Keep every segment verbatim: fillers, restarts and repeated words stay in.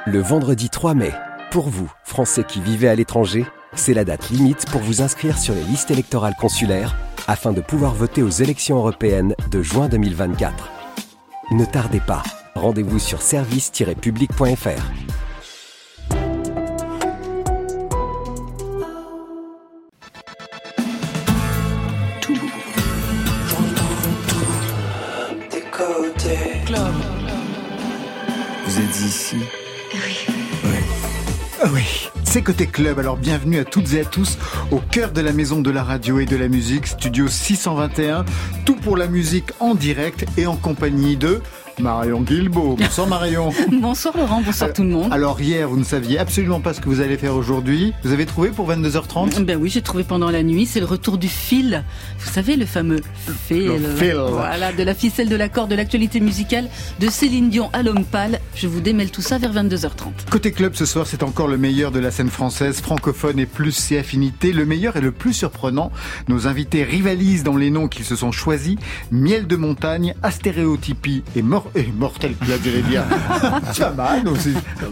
Le vendredi trois mai, pour vous, Français qui vivez à l'étranger, c'est la date limite pour vous inscrire sur les listes électorales consulaires afin de pouvoir voter aux élections européennes de juin deux mille vingt-quatre. Ne tardez pas, rendez-vous sur service tiret public point f r. Vous êtes ici? Oui. Ouais. Ah oui, c'est Côté Club, alors bienvenue à toutes et à tous au cœur de la maison de la radio et de la musique, studio six cent vingt et un, tout pour la musique en direct et en compagnie de Marion Guilbault. Bonsoir Marion. Bonsoir Laurent, bonsoir alors, tout le monde. Alors hier, vous ne saviez absolument pas ce que vous allez faire aujourd'hui. Vous avez trouvé pour vingt-deux heures trente? Ben oui, j'ai trouvé pendant la nuit, c'est le retour du fil. Vous savez, le fameux fil. Le fil. Voilà, de la ficelle de l'accord de l'actualité musicale de Céline Dion à l'homme pâle. Je vous démêle tout ça vers vingt-deux heures trente. Côté Club ce soir, c'est encore le meilleur de la scène française, francophone et plus ses affinités. Le meilleur et le plus surprenant. Nos invités rivalisent dans les noms qu'ils se sont choisis. Miel de montagne, Astéréotypie et, Mor- et Mortel Club, j'allais dire. Pas mal aussi.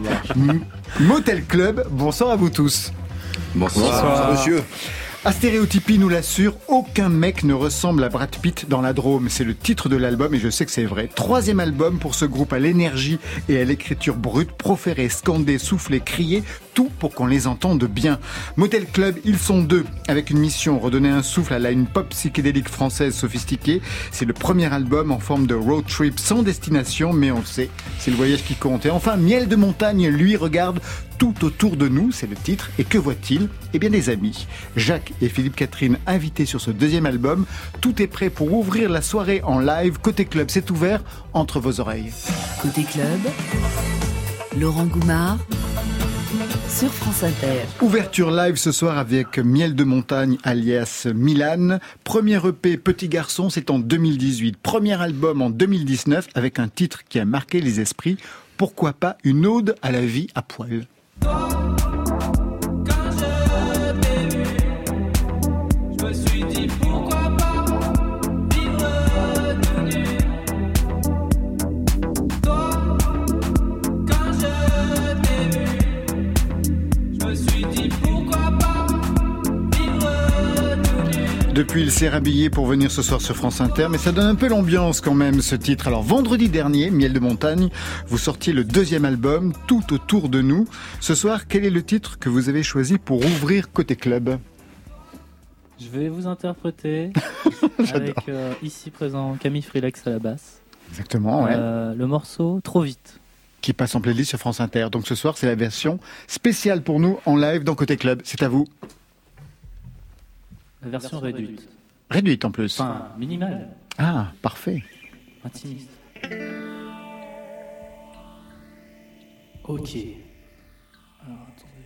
Motel Club, bonsoir à vous tous. Bonsoir. Bonsoir, monsieur. Astéréotypie nous l'assure, aucun mec ne ressemble à Brad Pitt dans la Drôme. C'est le titre de l'album et je sais que c'est vrai. Troisième album pour ce groupe à l'énergie et à l'écriture brute, proférer, scander, souffler, crier, tout pour qu'on les entende bien. Motel Club, ils sont deux, avec une mission, redonner un souffle à la une pop psychédélique française sophistiquée. C'est le premier album en forme de road trip sans destination, mais on le sait, c'est le voyage qui compte. Et enfin, Miel de montagne, lui, regarde tout autour de nous, c'est le titre. Et que voit-il? Eh bien des amis. Jacques et Philippe Catherine invités sur ce deuxième album. Tout est prêt pour ouvrir la soirée en live. Côté Club, c'est ouvert entre vos oreilles. Côté Club, Laurent Goumard sur France Inter. Ouverture live ce soir avec Miel de montagne alias Milan. Premier E P Petit Garçon, c'est en deux mille dix-huit. Premier album en deux mille dix-neuf avec un titre qui a marqué les esprits. Pourquoi pas une ode à la vie à poil. Depuis, il s'est rhabillé pour venir ce soir sur France Inter, mais ça donne un peu l'ambiance quand même, ce titre. Alors, vendredi dernier, Miel de montagne, vous sortiez le deuxième album, Tout autour de nous. Ce soir, quel est le titre que vous avez choisi pour ouvrir Côté Club? Je vais vous interpréter avec euh, ici présent Camille Frilex à la basse. Exactement, ouais. Euh, le morceau Trop vite. Qui passe en playlist sur France Inter. Donc ce soir, c'est la version spéciale pour nous en live dans Côté Club. C'est à vous. La version réduite. Réduite en plus. Enfin, minimale. Ah, parfait. Intimiste. Ok. Alors,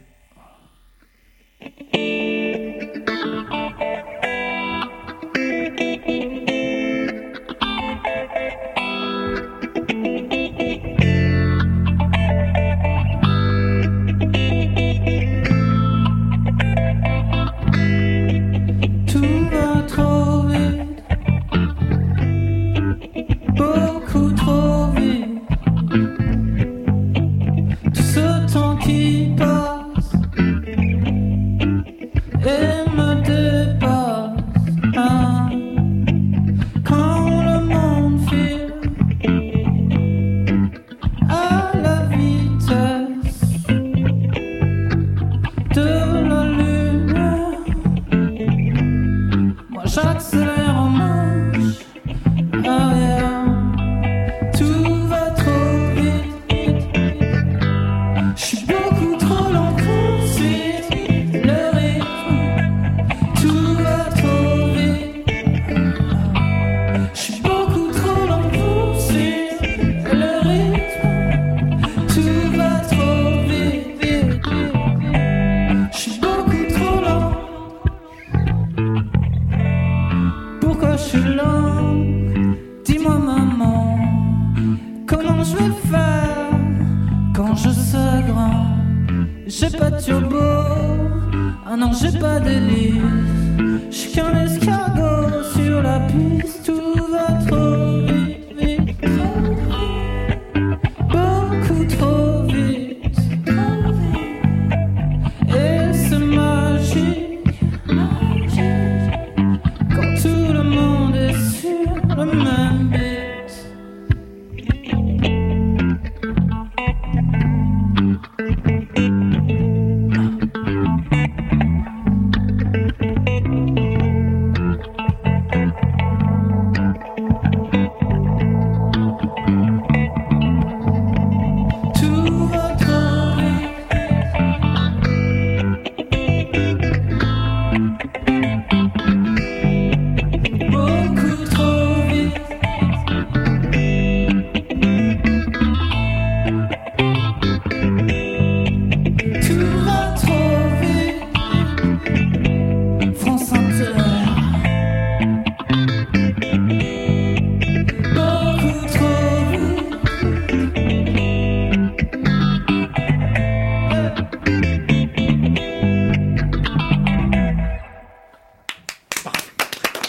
J'ai pas de turbo, ah non j'ai pas d'hélice. J'suis qu'un escargot sur la piste. Tout va trop vite, vite, trop vite. Beaucoup trop vite.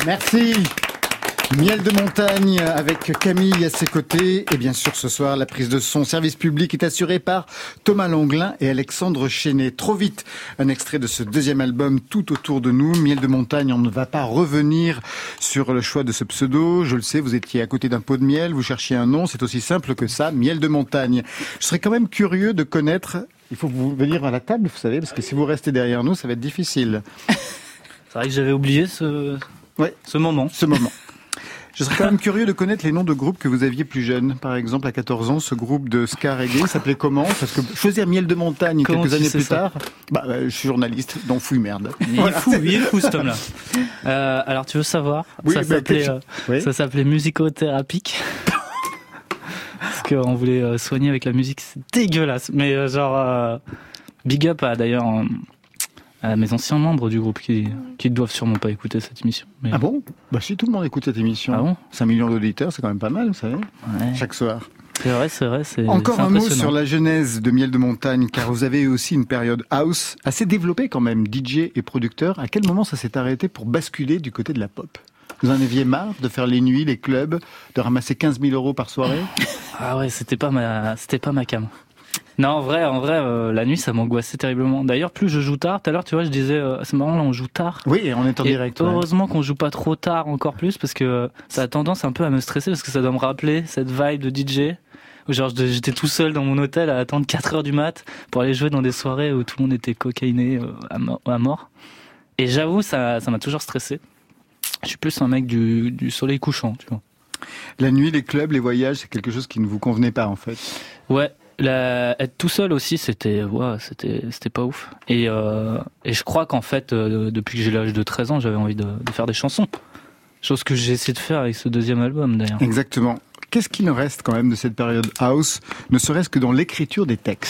Merci. Miel de montagne avec Camille à ses côtés. Et bien sûr, ce soir, la prise de son service public est assurée par Thomas Langlin et Alexandre Chenet. Trop vite, un extrait de ce deuxième album tout autour de nous. Miel de montagne, on ne va pas revenir sur le choix de ce pseudo. Je le sais, vous étiez à côté d'un pot de miel, vous cherchiez un nom, c'est aussi simple que ça, Miel de montagne. Je serais quand même curieux de connaître... Il faut vous venir à la table, vous savez, parce que si vous restez derrière nous, ça va être difficile. C'est vrai que j'avais oublié ce, ouais. ce moment. Ce moment. Je serais quand même curieux de connaître les noms de groupes que vous aviez plus jeunes. Par exemple, à quatorze ans, ce groupe de ska reggae s'appelait comment ? Parce que choisir Miel de montagne comment quelques années plus ça tard, bah, bah, je suis journaliste, donc fouille merde. Il est voilà. fou, il est fou, cet homme-là. Euh, alors, tu veux savoir ? Oui, ça, bah, s'appelait, euh, oui. ça s'appelait musicothérapique. Parce qu'on voulait euh, soigner avec la musique, c'est dégueulasse. Mais euh, genre, euh, big up à d'ailleurs... Euh, à mes anciens membres du groupe qui qui doivent sûrement pas écouter cette émission. Mais... Ah bon ? Bah si tout le monde écoute cette émission. Ah bon ? cinq millions d'auditeurs, c'est quand même pas mal, vous savez. Ouais. Chaque soir. C'est vrai, c'est vrai. C'est, Encore c'est un mot sur la genèse de Miel de montagne, car vous avez aussi une période house assez développée quand même, D J et producteur. À quel moment ça s'est arrêté pour basculer du côté de la pop ? Vous en aviez marre de faire les nuits, les clubs, de ramasser quinze mille euros par soirée ? Ah ouais, c'était pas ma, c'était pas ma cam. Non, en vrai, en vrai, euh, la nuit, ça m'angoissait terriblement. D'ailleurs, plus je joue tard, tout à l'heure, tu vois, je disais, euh, c'est marrant, là, on joue tard. Oui, et on est en et direct. Heureusement ouais. qu'on joue pas trop tard, encore plus, parce que ça a tendance un peu à me stresser, parce que ça doit me rappeler cette vibe de D J, où genre, j'étais tout seul dans mon hôtel à attendre quatre heures du mat pour aller jouer dans des soirées où tout le monde était cocaïné euh, à, mort, à mort. Et j'avoue, ça, ça m'a toujours stressé. Je suis plus un mec du, du soleil couchant, tu vois. La nuit, les clubs, les voyages, c'est quelque chose qui ne vous convenait pas, en fait. Ouais. La, être tout seul aussi, c'était, ouais, c'était, c'était pas ouf. Et, euh, et je crois qu'en fait, euh, depuis que j'ai l'âge de treize ans, j'avais envie de, de faire des chansons. Chose que j'ai essayé de faire avec ce deuxième album, d'ailleurs. Exactement. Qu'est-ce qu'il en reste quand même de cette période house, ne serait-ce que dans l'écriture des textes ?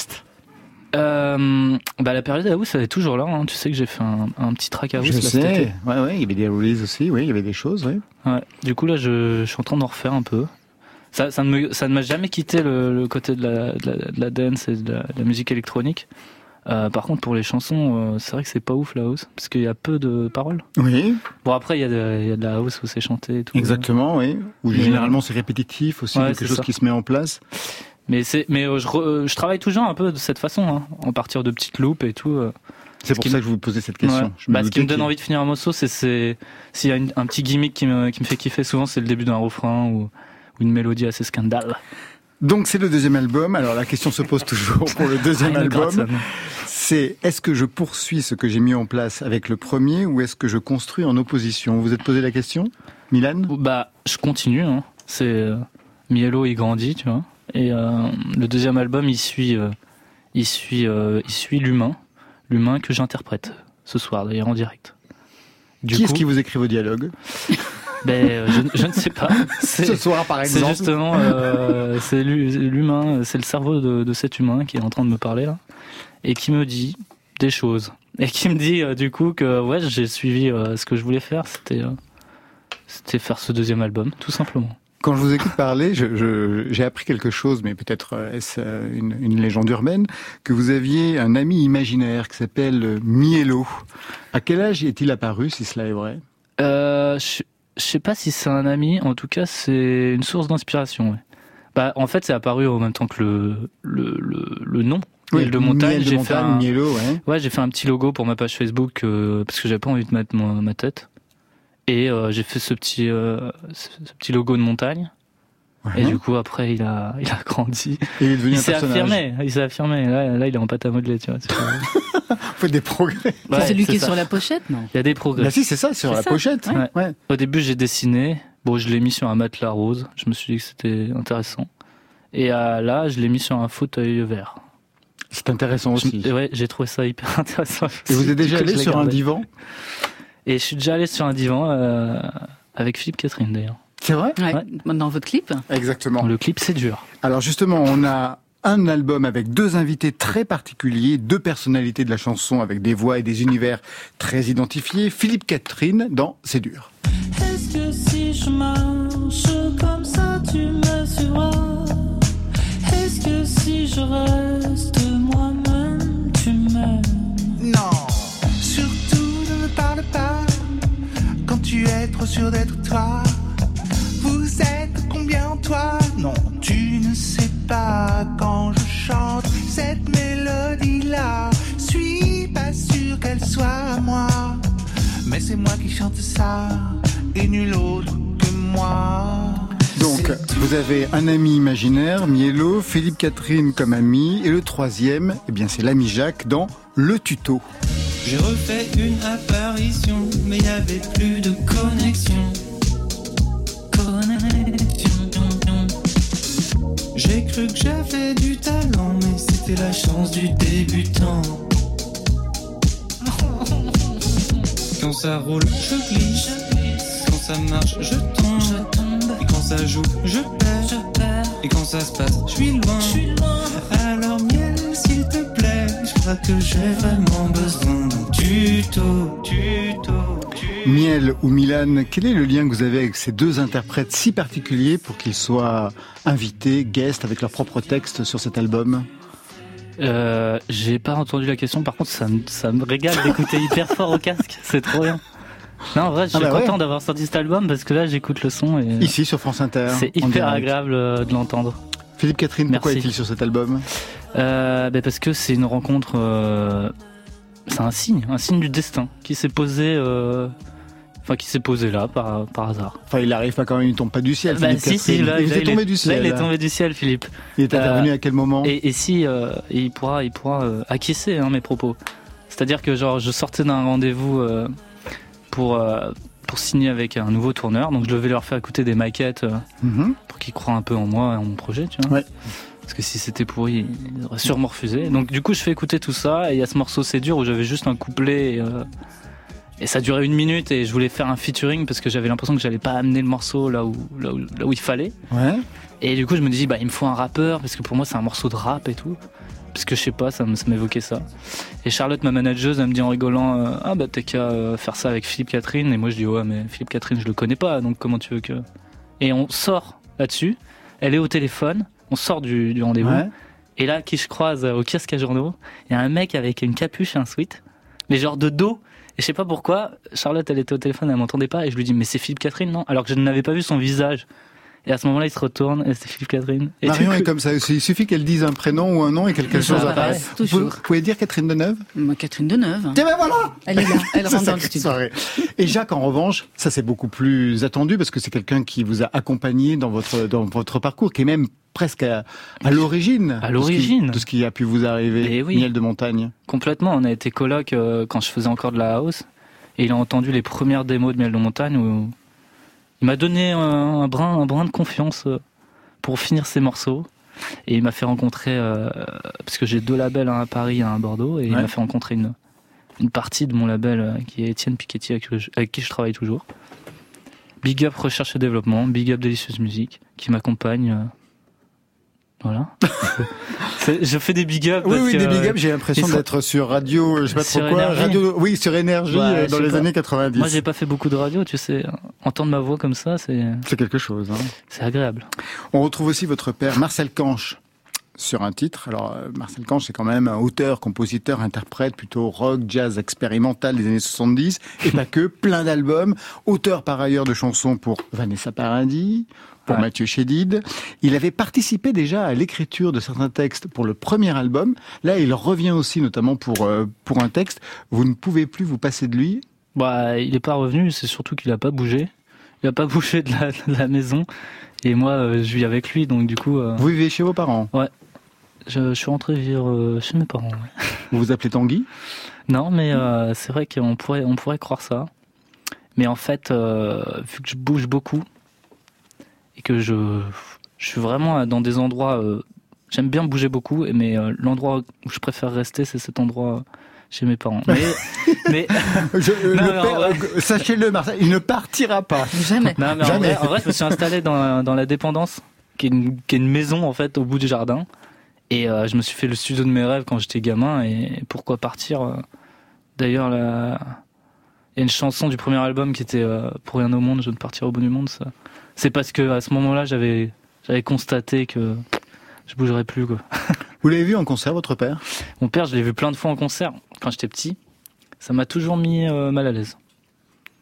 Euh, bah la période house, elle est toujours là. Hein. Tu sais que j'ai fait un, un petit track house. Je là, sais. Cet été. Ouais, ouais. Il y avait des releases aussi. Oui, il y avait des choses. Oui. Ouais. Du coup là, je, je suis en train d'en refaire un peu. Ça, ça ne me, ça ne m'a jamais quitté le, le côté de la, de, la, de la dance et de la, de la musique électronique. Euh, par contre, pour les chansons, euh, c'est vrai que c'est pas ouf la house, parce qu'il y a peu de paroles. Oui. Bon après, il y a de, il y a de la house où c'est chanté et tout. Exactement, oui. Où Mais généralement c'est répétitif aussi, ouais, quelque chose ça. qui se met en place. Mais c'est, mais euh, je, re, je travaille toujours un peu de cette façon, hein, en partir de petites loupes et tout. Euh, c'est pour ça me... que je vous posais cette question. Ouais. Je me bah, ce qui me donne qu'il... envie de finir un morceau, c'est, c'est s'il y a une, un petit gimmick qui me, qui me fait kiffer souvent, c'est le début d'un refrain ou, ou une mélodie assez scandale. Donc c'est le deuxième album. Alors la question se pose toujours pour le deuxième ah, album. Ça, c'est est-ce que je poursuis ce que j'ai mis en place avec le premier ou est-ce que je construis en opposition ? Vous vous êtes posé la question, Milan ? Bah, je continue. Hein. C'est euh, Mielo, il grandit, tu vois. Et euh, le deuxième album, il suit, euh, il suit, euh, il suit l'humain, l'humain que j'interprète ce soir d'ailleurs en direct. Du qui coup, est-ce qui vous écrit vos dialogues ? Ben, je, je ne sais pas. C'est, ce soir, par exemple. C'est justement, euh, c'est l'humain, c'est le cerveau de, de cet humain qui est en train de me parler là, et qui me dit des choses, et qui me dit euh, du coup que ouais, j'ai suivi euh, ce que je voulais faire, c'était, euh, c'était faire ce deuxième album, tout simplement. Quand je vous écoute parler, je, je, j'ai appris quelque chose, mais peut-être est-ce une, une légende urbaine, que vous aviez un ami imaginaire qui s'appelle Mielo. À quel âge est-il apparu, si cela est vrai ? euh, je, je sais pas si c'est un ami, en tout cas c'est une source d'inspiration. Ouais. Bah, en fait, c'est apparu en même temps que le, le, le, le nom. Oui, Miel de montagne, Miel de j'ai montagne, fait un, Mielo, ouais. Ouais, j'ai fait un petit logo pour ma page Facebook euh, parce que j'avais pas envie de mettre ma, ma tête. Et euh, j'ai fait ce petit, euh, ce, ce petit logo de montagne. Ouais. Et du coup, après, il a, il a grandi. Et il est devenu il un s'est personnage. affirmé. Il s'est affirmé. Là, là, il est en pâte à modeler, tu vois. Vous faites des progrès. Ouais, c'est celui qui est ça. Sur la pochette, non ? Il y a des progrès. Bah si, c'est ça, sur c'est la ça. pochette. Ouais. Ouais. Au début, j'ai dessiné. Bon, je l'ai mis sur un matelas rose. Je me suis dit que c'était intéressant. Et euh, là, je l'ai mis sur un fauteuil vert. C'est intéressant aussi. Je, ouais, j'ai trouvé ça hyper intéressant. Et vous êtes déjà allé sur gardé. un divan ? Et je suis déjà allé sur un divan euh, avec Philippe Catherine, d'ailleurs. C'est vrai ? Ouais. Ouais. Dans votre clip ? Exactement. Le clip, c'est dur. Alors justement, on a un album avec deux invités très particuliers, deux personnalités de la chanson avec des voix et des univers très identifiés. Philippe Catherine dans C'est dur. Est-ce que si je marche comme ça, tu me suivras ? Est-ce que si je reste moi-même, tu m'aimes ? Non, surtout ne me parle pas quand tu es trop sûr d'être toi. Vous êtes combien toi? Non, tu ne sais pas. Quand je chante cette mélodie-là, suis pas sûr qu'elle soit à moi. Mais c'est moi qui chante ça, et nul autre que moi. Donc, vous avez un ami imaginaire, Mielo, Philippe Catherine comme ami, et le troisième, eh bien, c'est l'ami Jacques dans Le Tuto. J'ai refait une apparition, mais y avait plus de connexion. Connexion. J'ai cru que j'avais du talent, mais c'était la chance du débutant. Quand ça roule, je glisse. Quand ça marche, je tombe. Et quand ça joue, je perds. Et quand ça se passe, je suis loin. Alors miel, s'il te plaît, je crois que j'ai vraiment besoin d'un tuto, tuto, tuto. Miel ou Milan, quel est le lien que vous avez avec ces deux interprètes si particuliers pour qu'ils soient invités, guests, avec leur propre texte sur cet album ? Euh, j'ai pas entendu la question, par contre ça me, ça me régale d'écouter hyper fort au casque, c'est trop bien. Non, en vrai, je suis ah bah content ouais. d'avoir sorti cet album parce que là j'écoute le son et ici sur France Inter. C'est hyper agréable de l'entendre. Philippe Catherine, Merci. Pourquoi est-il sur cet album? euh, bah Parce que c'est une rencontre, euh, c'est un signe, un signe du destin qui s'est posé, euh, enfin qui s'est posé là par, par hasard. Enfin, il arrive pas quand même, il tombe pas du ciel. Bah, Philippe si, Catherine. si, là, il là, est tombé il est, du ciel. Là, il est tombé du ciel, Philippe. Il est intervenu euh, à quel moment? Et, et si, euh, il pourra, il pourra euh, acquiescer hein, mes propos. C'est-à-dire que genre, je sortais d'un rendez-vous euh, pour. Euh, pour signer avec un nouveau tourneur, donc je devais leur faire écouter des maquettes euh, mm-hmm. pour qu'ils croient un peu en moi et en mon projet, tu vois. Ouais. Parce que si c'était pourri, ils auraient sûrement refusé. Donc du coup, je fais écouter tout ça, et il y a ce morceau C'est dur où j'avais juste un couplet, et, euh, et ça durait une minute, et je voulais faire un featuring parce que j'avais l'impression que j'allais pas amener le morceau là où, là où, là où il fallait. Ouais. Et du coup, je me dis, bah il me faut un rappeur, parce que pour moi, c'est un morceau de rap et tout. Parce que je sais pas, ça m'évoquait ça. Et Charlotte, ma manageuse, elle me dit en rigolant euh, ah bah t'as qu'à euh, faire ça avec Philippe Catherine. Et moi je dis ouais mais Philippe Catherine je le connais pas, donc comment tu veux que... Et on sort là-dessus, elle est au téléphone, on sort du, du rendez-vous, ouais. Et là qui je croise au kiosque à journaux, il y a un mec avec une capuche et un sweat, mais genre de dos. Et je sais pas pourquoi, Charlotte elle était au téléphone, elle m'entendait pas, et je lui dis mais c'est Philippe Catherine non? Alors que je n'avais pas vu son visage. Et à ce moment-là, il se retourne et c'est Philippe Catherine. Et Marion coup... est comme ça. Il suffit qu'elle dise un prénom ou un nom et quelque chose apparaisse. Vous, vous pouvez dire Catherine Deneuve? Moi, Catherine Deneuve. Tiens ben voilà. Elle est là. Elle rentre dans le studio. Et Jacques, en revanche, ça c'est beaucoup plus attendu parce que c'est quelqu'un qui vous a accompagné dans votre dans votre parcours, qui est même presque à, à l'origine. À l'origine de ce, qui, de ce qui a pu vous arriver. Oui. Miel de montagne. Complètement. On a été coloc euh, quand je faisais encore de la house, et il a entendu les premières démos de Miel de montagne où il m'a donné un, un brin un brin de confiance. Euh, pour finir ses morceaux, et il m'a fait rencontrer euh, parce que j'ai deux labels, un à Paris et un à Bordeaux, et ouais. Il m'a fait rencontrer une, une partie de mon label euh, qui est Étienne Piketty avec, avec qui je travaille toujours. Big up Recherche et Développement, big up Délicieuse Musique qui m'accompagne. Euh, voilà. Je fais des big up. Oui, oui, que, des big up. J'ai l'impression sont... d'être sur radio, je sais pas trop quoi. Énergie. Radio, oui, sur Énergie ouais, dans les pas. années quatre-vingt-dix. Moi, j'ai pas fait beaucoup de radio, tu sais. Entendre ma voix comme ça, c'est. C'est quelque chose. Hein. C'est agréable. On retrouve aussi votre père, Marcel Canche, sur un titre. Alors, Marcel Canche, c'est quand même un auteur, compositeur, interprète, plutôt rock, jazz expérimental des années soixante-dix, et pas que, plein d'albums. Auteur par ailleurs de chansons pour Vanessa Paradis, pour ouais. Mathieu Chédid. Il avait participé déjà à l'écriture de certains textes pour le premier album. Là, il revient aussi, notamment pour, euh, pour un texte. Vous ne pouvez plus vous passer de lui? Bah, il n'est pas revenu, c'est surtout qu'il n'a pas bougé. Il n'a pas bougé de la, de la maison. Et moi, euh, je vis avec lui, donc du coup... Euh... Vous vivez chez vos parents? Ouais. Je, je suis rentré vivre euh, chez mes parents. Ouais. Vous vous appelez Tanguy? Non, mais euh, c'est vrai qu'on pourrait, on pourrait croire ça. Mais en fait, euh, vu que je bouge beaucoup, et que je, je suis vraiment dans des endroits... Euh, j'aime bien bouger beaucoup, mais euh, l'endroit où je préfère rester, c'est cet endroit chez mes parents. Mais... mais je, non, le non, père, ouais. Sachez-le, Marcel, il ne partira pas. Jamais. Non, mais Jamais. En, vrai, en vrai, je me suis installé dans, dans la dépendance, qui est, une, qui est une maison, en fait, au bout du jardin. Et euh, je me suis fait le studio de mes rêves quand j'étais gamin, et pourquoi partir euh, D'ailleurs, la... il y a une chanson du premier album qui était euh, « Pour rien au monde, je ne partirai au bout du monde ». Ça. C'est parce que à ce moment-là, j'avais, j'avais constaté que je bougerais plus, quoi. Vous l'avez vu en concert, votre père? Mon père, je l'ai vu plein de fois en concert quand j'étais petit. Ça m'a toujours mis euh, mal à l'aise.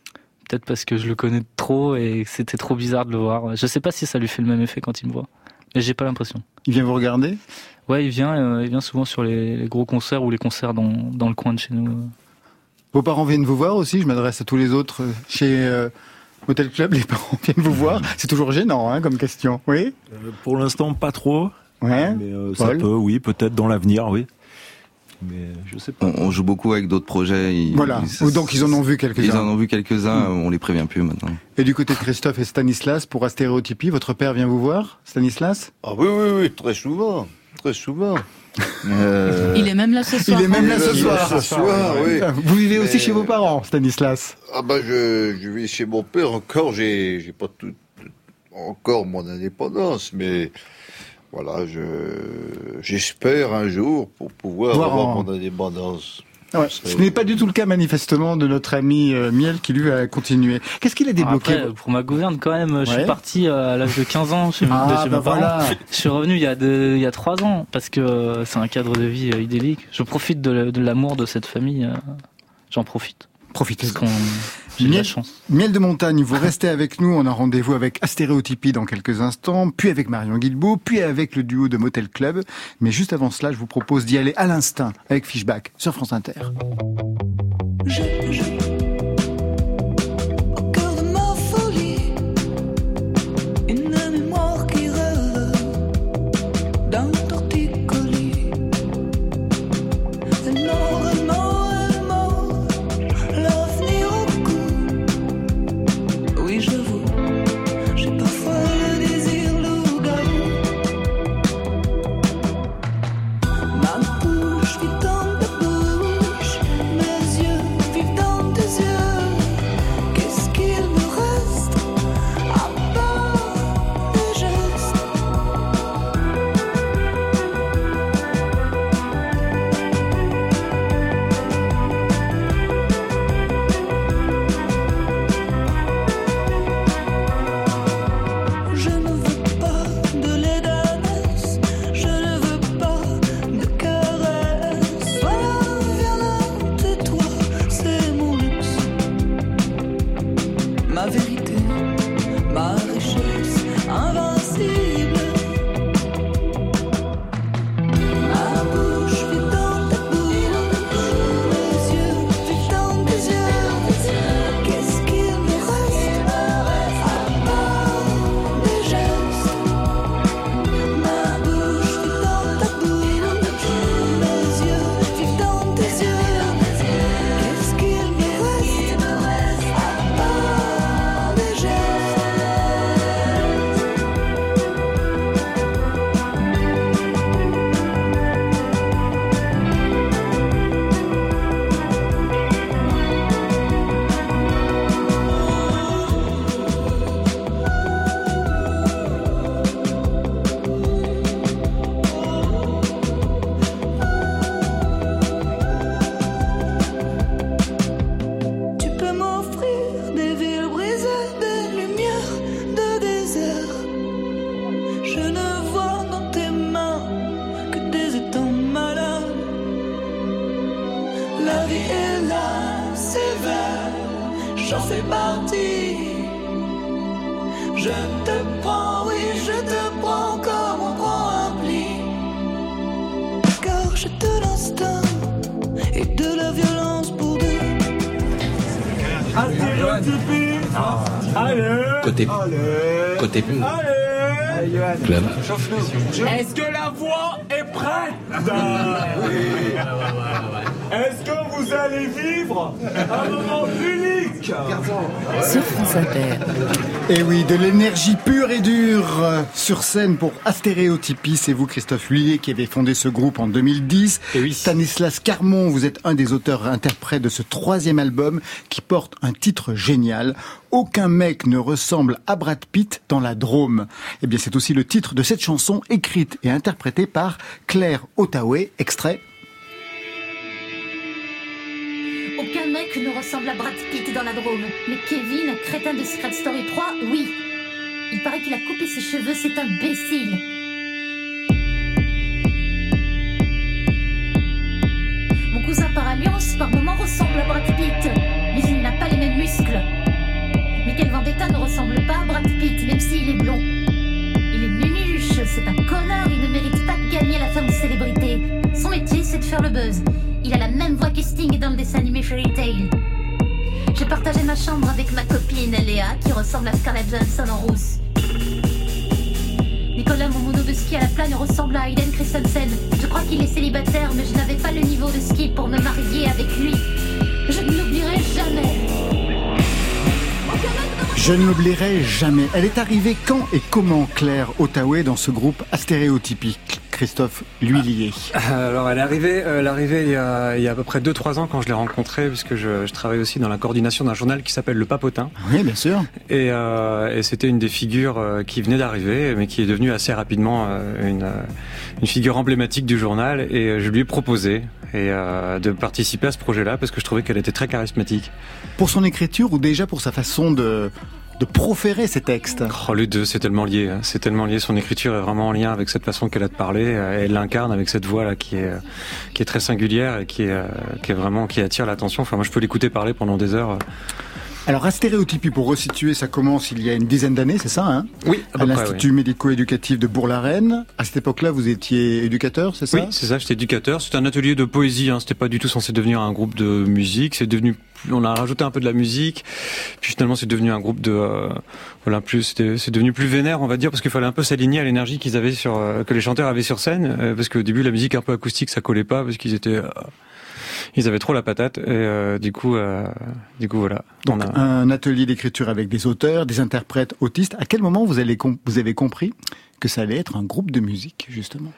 Peut-être parce que je le connais trop et que c'était trop bizarre de le voir. Je sais pas si ça lui fait le même effet quand il me voit. Mais j'ai pas l'impression. Il vient vous regarder ? Ouais, il vient, euh, il vient souvent sur les, les gros concerts ou les concerts dans, dans le coin de chez nous. Vos parents viennent vous voir aussi ? Je m'adresse à tous les autres chez euh, Motel Club. Les parents viennent vous voir ? C'est toujours gênant hein, comme question. Oui ? euh, Pour l'instant, pas trop. Ouais. Mais euh, ça peut, oui, peut-être dans l'avenir, oui. Mais je sais pas. On, on joue beaucoup avec d'autres projets. Ils, voilà. Ils, donc ils en ont vu quelques-uns. Ils en ont vu quelques-uns. Mmh. On les prévient plus maintenant. Et du côté de Christophe et Stanislas, pour Astéréotypie, votre père vient vous voir, Stanislas ? Ah oui, oui, oui, très souvent, très souvent. Euh... Il est même là ce soir. Il est même là ce Il soir. ce soir, oui. Vous vivez aussi Mais... chez vos parents, Stanislas ? Ah bah je, je vis chez mon père encore. J'ai, j'ai pas tout, encore mon indépendance, mais. Voilà, je, j'espère un jour pour pouvoir Voir avoir en... mon indépendance. Ouais. Serait... Ce n'est pas du tout le cas manifestement de notre ami euh, Miel qui lui a continué. Qu'est-ce qu'il a débloqué ? Après, pour ma gouverne quand même, je ouais. suis parti euh, à l'âge de quinze ans chez, ah, de chez bah mes parents. Voilà. Je suis revenu il y a de, il y a trois ans parce que euh, c'est un cadre de vie euh, idyllique. Je profite de, de l'amour de cette famille. Euh, j'en profite. Profitez. Parce qu'on j'ai Miel, de la chance. Miel de montagne, vous restez avec nous. On a rendez-vous avec Astéréotypie dans quelques instants, puis avec Marion Guilbault, puis avec le duo de Motel Club. Mais juste avant cela, je vous propose d'y aller à l'instinct avec Fishback sur France Inter. Je, je... Au cœur de ma folie, une mémoire qui rêve d'un torticolis. Elle mord, elle mord, elle mord, l'avenir au cou. Oui, j'avoue, j'ai parfois le désir loup-garou. Ma bouche vit dans ta bouche, mes yeux vivent dans tes yeux. Qu'est-ce qu'il me reste à part des gestes? Je ne veux pas de lait d'ânesse, je ne veux pas de caresses. Sois violente et toi, c'est mon luxe. Ma vérité, ma richesse invincible. Ma bouche vit dans ta bouche, mes yeux vivent dans tes yeux. Qu'est-ce qu'il me reste à part des gestes? Ma bouche vit dans ta bouche, mes yeux vivent dans tes yeux. Qu'est-ce qu'il me reste à part des gestes? Tu peux m'offrir des villes brisées, des lumières de désert. Je ne vois dans tes mains que des étangs malades. La vie est là, sévère, j'en fais partie. Je te prends, oui, je te prends comme on prend un pli. Car j'ai de l'instinct et de la violence pour deux. Côté, côté club. Est-ce que la voix est prête? Est-ce que vous allez vivre un moment unique Sur France Inter. Et oui, de l'énergie pure et dure euh, sur scène pour Astéréotypie. C'est vous, Christophe Lhuillier, qui avez fondé ce groupe en deux mille dix. Et oui. Stanislas Carmon, vous êtes un des auteurs-interprètes de ce troisième album qui porte un titre génial. Aucun mec ne ressemble à Brad Pitt dans la Drôme. Eh bien, c'est aussi le titre de cette chanson écrite et interprétée par Claire Ottaway. Extrait. Aucun mec ne ressemble à Brad Pitt dans la Drôme. Mais Kevin, crétin de Secret Story trois, oui. Il paraît qu'il a coupé ses cheveux, c'est imbécile. Mon cousin par alliance, par moments, ressemble à Brad Pitt. Mais il n'a pas les mêmes muscles. Michael Vendetta ne ressemble pas à Brad Pitt, même s'il est blond. Il est nunuche, c'est un connard, il ne mérite pas de gagner la femme de célébrité. Son métier, c'est de faire le buzz. Il a la même voix que Sting dans le dessin animé Fairy Tail. J'ai partagé ma chambre avec ma copine Léa, qui ressemble à Scarlett Johansson en rousse. Nicolas, mon mono de ski à la plane, ressemble à Hayden Christensen. Je crois qu'il est célibataire, mais je n'avais pas le niveau de ski pour me marier avec lui. Je ne l'oublierai jamais. Je ne l'oublierai jamais. Elle est arrivée quand et comment, Claire Ottaway, dans ce groupe astéréotypique? Christophe L'Huillier. Alors elle est arrivée, elle est arrivée il y a, il y a à peu près deux trois ans quand je l'ai rencontrée, puisque je, je travaille aussi dans la coordination d'un journal qui s'appelle Le Papotin. Oui, bien sûr. Et, euh, et c'était une des figures qui venait d'arriver, mais qui est devenue assez rapidement une, une figure emblématique du journal. Et je lui ai proposé et, euh, de participer à ce projet-là parce que je trouvais qu'elle était très charismatique. Pour son écriture ou déjà pour sa façon de... de proférer ses textes. Oh, les deux, c'est tellement lié. Hein. C'est tellement lié. Son écriture est vraiment en lien avec cette façon qu'elle a de parler. Elle l'incarne avec cette voix là qui est qui est très singulière et qui est qui est vraiment qui attire l'attention. Enfin, moi, je peux l'écouter parler pendant des heures. Alors, Astéréotypie, pour resituer, ça commence il y a une dizaine d'années, c'est ça, hein? Oui, à, à l'Institut oui. médico-éducatif de Bourg-la-Reine. À cette époque-là, vous étiez éducateur, c'est ça? Oui, c'est ça, j'étais éducateur. C'était un atelier de poésie, hein. C'était pas du tout censé devenir un groupe de musique. C'est devenu, on a rajouté un peu de la musique. Puis finalement, c'est devenu un groupe de, euh, voilà, plus, c'était, c'est devenu plus vénère, on va dire, parce qu'il fallait un peu s'aligner à l'énergie qu'ils avaient sur, euh, que les chanteurs avaient sur scène. Euh, parce qu'au début, la musique un peu acoustique, ça collait pas, parce qu'ils étaient, euh, ils avaient trop la patate et euh, du coup, euh, du coup voilà. Donc on a... un atelier d'écriture avec des auteurs, des interprètes, autistes. À quel moment vous avez vous avez compris que ça allait être un groupe de musique justement?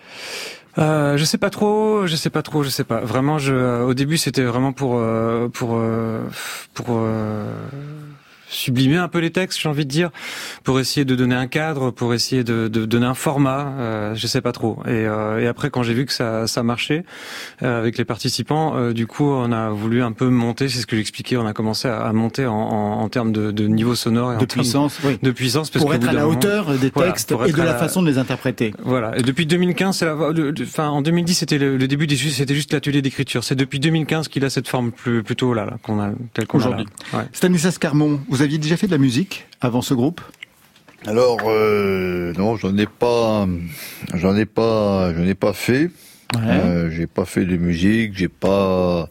Euh, je sais pas trop, je sais pas trop, je sais pas. Vraiment, je, euh, au début, c'était vraiment pour euh, pour euh, pour euh, sublimer un peu les textes, j'ai envie de dire, pour essayer de donner un cadre, pour essayer de, de donner un format, euh, je sais pas trop. Et, euh, et après, quand j'ai vu que ça, ça marchait euh, avec les participants, euh, du coup, on a voulu un peu monter. C'est ce que j'expliquais. On a commencé à, à monter en, en, en termes de, de niveau sonore, et de en puissance, oui. de puissance, parce pour être à la hauteur des textes voilà, et de la, la façon de les interpréter. Voilà. Et depuis deux mille quinze, c'est la, enfin en deux mille dix, c'était le, le début des, c'était juste l'atelier d'écriture. C'est depuis deux mille quinze qu'il a cette forme plus plutôt là, là qu'on a telle qu'on aujourd'hui. A là. Ouais. Stanislas Carmon, vous aviez déjà fait de la musique avant ce groupe? Alors euh, non, j'en ai pas, j'en ai pas, j'en ai pas fait. Ouais. Euh, j'ai pas fait de musique, j'ai pas.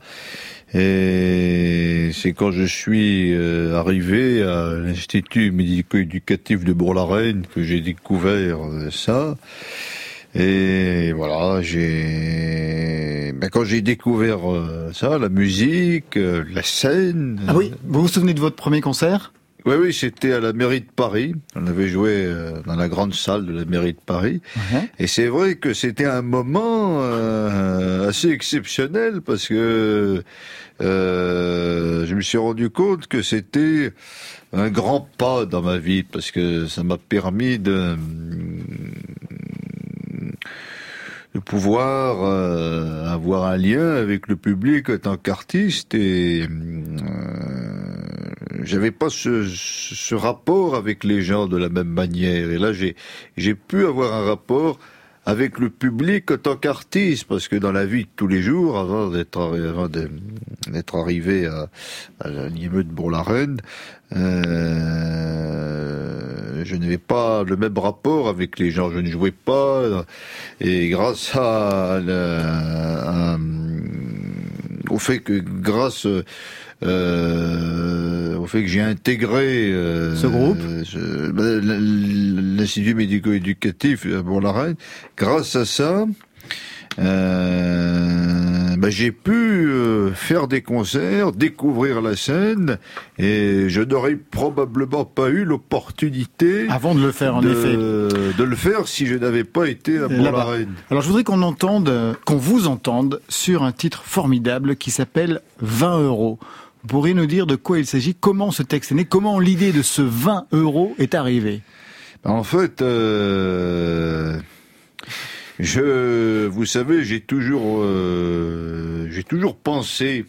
Et c'est quand je suis euh, arrivé à l'Institut médico-éducatif de Bourg-la-Reine que j'ai découvert ça. Et voilà, j'ai. Ben, quand j'ai découvert euh, ça, la musique, euh, la scène. Ah oui, vous vous souvenez de votre premier concert? Oui, oui, c'était à la mairie de Paris. On avait joué euh, dans la grande salle de la mairie de Paris. Uh-huh. Et c'est vrai que c'était un moment euh, assez exceptionnel parce que euh, je me suis rendu compte que c'était un grand pas dans ma vie parce que ça m'a permis de... de pouvoir euh, avoir un lien avec le public en tant qu'artiste et euh, j'avais pas ce, ce rapport avec les gens de la même manière et là j'ai j'ai pu avoir un rapport avec le public en tant qu'artiste parce que dans la vie de tous les jours avant d'être avant d'être arrivé à, à l'I M E de Bourg-la-Reine euh, je n'avais pas le même rapport avec les gens, je ne jouais pas et grâce à, à, à au fait que grâce euh, au fait que j'ai intégré euh, ce groupe, euh, l'Institut médico-éducatif à Bourg-la-Reine, grâce à ça, euh, bah, j'ai pu euh, faire des concerts, découvrir la scène, et je n'aurais probablement pas eu l'opportunité avant de le faire, en de, effet, de le faire si je n'avais pas été à Bourg-la-Reine. Alors je voudrais qu'on entende, qu'on vous entende sur un titre formidable qui s'appelle vingt euros. Vous pourriez nous dire de quoi il s'agit, comment ce texte est né, comment l'idée de ce vingt euros est arrivée? En fait, euh, je, vous savez, j'ai toujours, euh, j'ai toujours pensé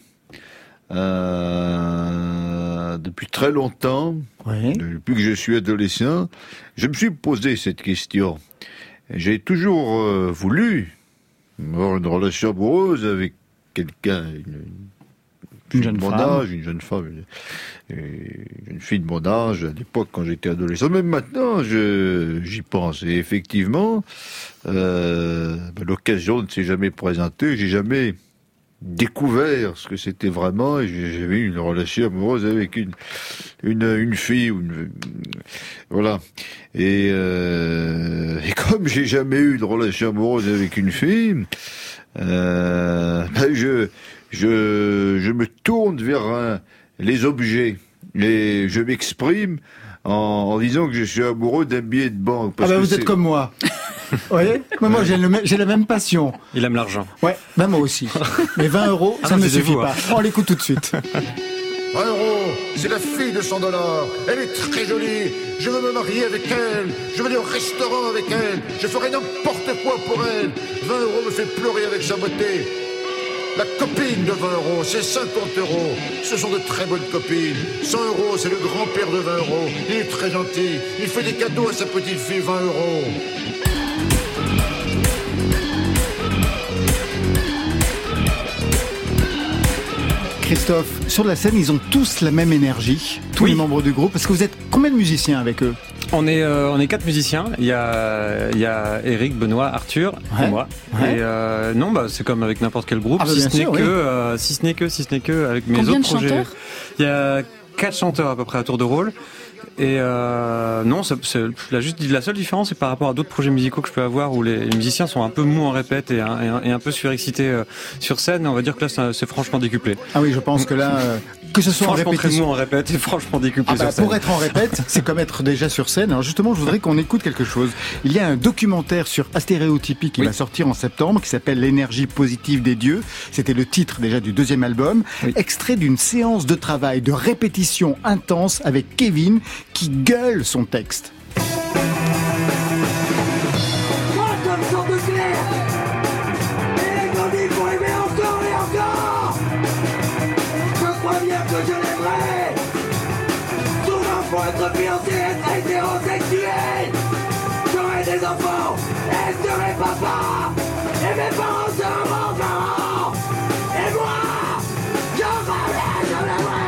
euh, depuis très longtemps, oui. depuis que je suis adolescent, je me suis posé cette question. J'ai toujours euh, voulu avoir une relation amoureuse avec quelqu'un, une, Une jeune de mon femme. âge, une jeune femme, une, une fille de mon âge à l'époque quand j'étais adolescent. Même maintenant, je, j'y pense. Et effectivement, euh, ben, l'occasion ne s'est jamais présentée. J'ai jamais découvert ce que c'était vraiment. Et j'ai jamais eu une relation amoureuse avec une une, une fille ou une, voilà. Et, euh, et comme j'ai jamais eu de relation amoureuse avec une fille, euh, ben je je je me tourne vers un, les objets et je m'exprime en, en disant que je suis amoureux d'un billet de banque. Parce ah ben vous êtes comme moi. Vous voyez, moi j'ai, le, j'ai la même passion. Il aime l'argent. Ouais, ben moi aussi. Mais vingt euros, ça ne me suffit vous, pas. Hein. On l'écoute tout de suite. vingt euros, c'est la fille de cent dollars. Elle est très jolie. Je veux me marier avec elle. Je veux aller au restaurant avec elle. Je ferai n'importe quoi pour elle. vingt euros me fait pleurer avec sa beauté. La copine de vingt euros, c'est cinquante euros. Ce sont de très bonnes copines. cent euros, c'est le grand-père de vingt euros. Il est très gentil. Il fait des cadeaux à sa petite fille, vingt euros. Christophe, sur la scène, ils ont tous la même énergie, tous oui. les membres du groupe. Parce que vous êtes combien de musiciens avec eux ? On est euh, on est quatre musiciens. Il y a il y a Eric, Benoît, Arthur ouais. et moi. Ouais. Et euh, non bah c'est comme avec n'importe quel groupe, ah, si, ce sûr, oui. que, euh, si ce n'est que si ce n'est que avec mes Combien autres de projets. Chanteurs Il y a quatre chanteurs à peu près à tour de rôle. Et euh, non, c'est, c'est la, juste, la seule différence, c'est par rapport à d'autres projets musicaux que je peux avoir où les, les musiciens sont un peu mous en répète et un, et un, et un peu surexcités euh, sur scène. On va dire que là, c'est, c'est franchement décuplé. Ah oui, je pense que là, euh, que ce soit franchement en répétition, très mou en répète et franchement décuplé ah bah, sur scène. Pour être en répète, c'est comme être déjà sur scène. Alors justement, je voudrais qu'on écoute quelque chose. Il y a un documentaire sur Astéréotypie qui oui. va sortir en septembre, qui s'appelle L'énergie positive des dieux. C'était le titre déjà du deuxième album. Oui. Extrait d'une séance de travail, de répétition intense avec Kevin qui gueule son texte. Moi comme sang de clair, et grandit pour aimer encore et encore. Je crois bien que je l'aimerais. Souvent pour être fiancé, être hétérosexuel. J'aurai des enfants, et je serai papa. Et mes parents seront grands parents. Et moi, je rêverai, je l'aimerai.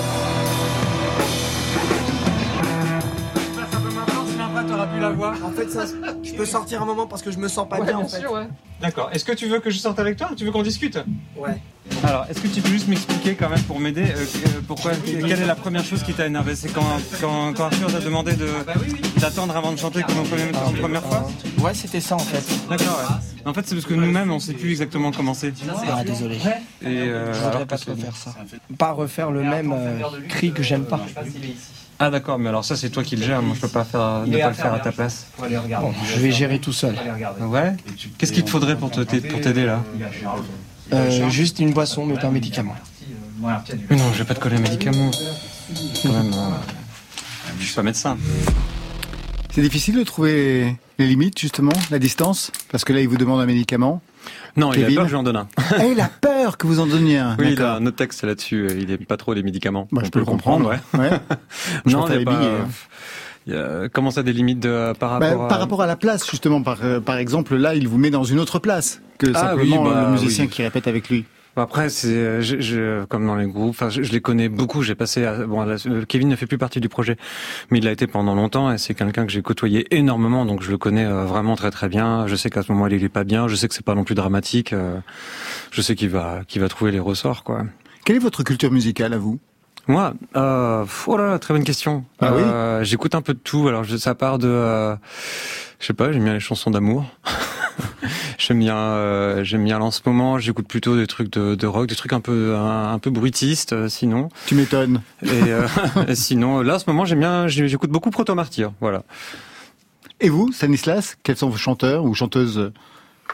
T'auras pu la voir. En fait, ça, je peux sortir un moment parce que je me sens pas ouais, bien, bien en fait. sûr, ouais. D'accord. Est-ce que tu veux que je sorte avec toi ou tu veux qu'on discute ? Ouais. Alors, est-ce que tu peux juste m'expliquer quand même pour m'aider euh, pourquoi, quelle est la première chose qui t'a énervé ? C'est quand, quand, quand Arthur t'a demandé de, ah bah oui, oui. d'attendre avant de chanter comme une première, ah, première fois ? Ouais, c'était ça en fait. D'accord, ouais. En fait, c'est parce que nous-mêmes, on sait plus exactement comment c'est. Ah, désolé. Et euh, je voudrais pas te refaire ça. Pas refaire le même euh, cri que j'aime pas. Ah d'accord, mais alors ça c'est toi qui le gères, moi je peux pas faire, ne pas le faire à ta place. Bon, je vais gérer tout seul. Ouais. Qu'est-ce qu'il te faudrait pour, te, pour t'aider là ? euh, Juste une boisson, mais pas un médicament. Mais non, je vais pas te coller un médicament. Quand même, euh, je suis pas médecin. C'est difficile de trouver les limites justement, la distance, parce que là il vous demande un médicament. Non, Kevin. il a peur que j'en donne un. Ah, il a peur que vous en donniez un. Oui, il a un autre texte là-dessus. Il n'aime pas trop les médicaments. Bah, je peux le comprendre. comprendre ouais. ouais. Non, il y a pas. Il y a, comment ça, des limites de, par rapport bah, à... Par rapport à la place, justement. Par, par exemple, là, il vous met dans une autre place que ah, simplement oui, bah, le musicien oui. qui répète avec lui. Après, c'est je, je, comme dans les groupes. Enfin, je, je les connais beaucoup. J'ai passé. À, bon, là, Kevin ne fait plus partie du projet, mais il l'a été pendant longtemps. Et c'est quelqu'un que j'ai côtoyé énormément, donc je le connais euh, vraiment très très bien. Je sais qu'à ce moment-là, il est pas bien. Je sais que c'est pas non plus dramatique. Euh, je sais qu'il va qu'il va trouver les ressorts, quoi. Quelle est votre culture musicale à vous ? Moi, euh, oh là là, très bonne question. Ah euh, oui j'écoute un peu de tout. Alors, je, ça part de, euh, je sais pas, j'aime bien les chansons d'amour. J'aime bien, euh, j'aime bien en ce moment. J'écoute plutôt des trucs de, de rock, des trucs un peu, un, un peu bruitistes. Euh, sinon. Tu m'étonnes. Et, euh, et sinon, là, en ce moment, j'aime bien. J'écoute beaucoup Proto Martyr. Voilà. Et vous, Stanislas, quels sont vos chanteurs ou chanteuses préférés ?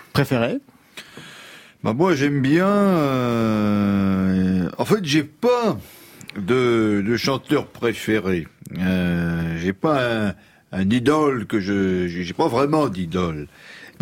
Bah moi, j'aime bien. Euh... En fait, j'ai pas de, de chanteur préféré. Euh, j'ai pas un, un idole que je, j'ai pas vraiment d'idole.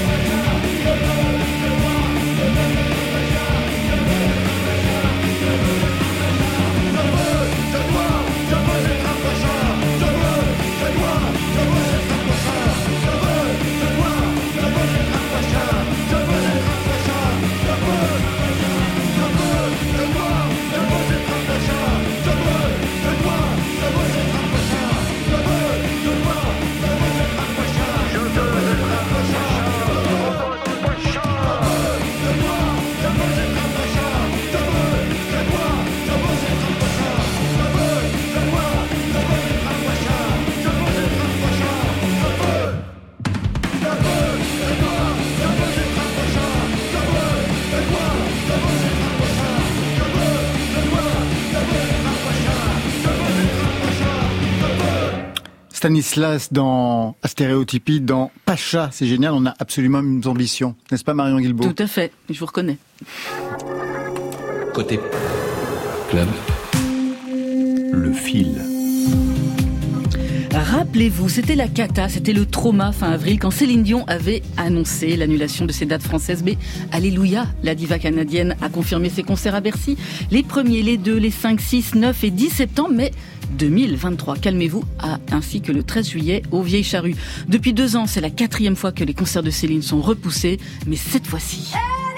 Stanislas dans Stéréotypie, dans Pacha, c'est génial, on a absolument une ambition, n'est-ce pas Marion Guilbault? Tout à fait, je vous reconnais. Côté club, le fil. Rappelez-vous, c'était la cata, c'était le trauma fin avril quand Céline Dion avait annoncé l'annulation de ses dates françaises. Mais alléluia, la diva canadienne a confirmé ses concerts à Bercy. Les premiers, les deux, les cinq, six, neuf et dix septembre, mais deux mille vingt-trois, calmez-vous, ah, ainsi que le treize juillet au Vieilles Charrues. Depuis deux ans, c'est la quatrième fois que les concerts de Céline sont repoussés, mais cette fois-ci...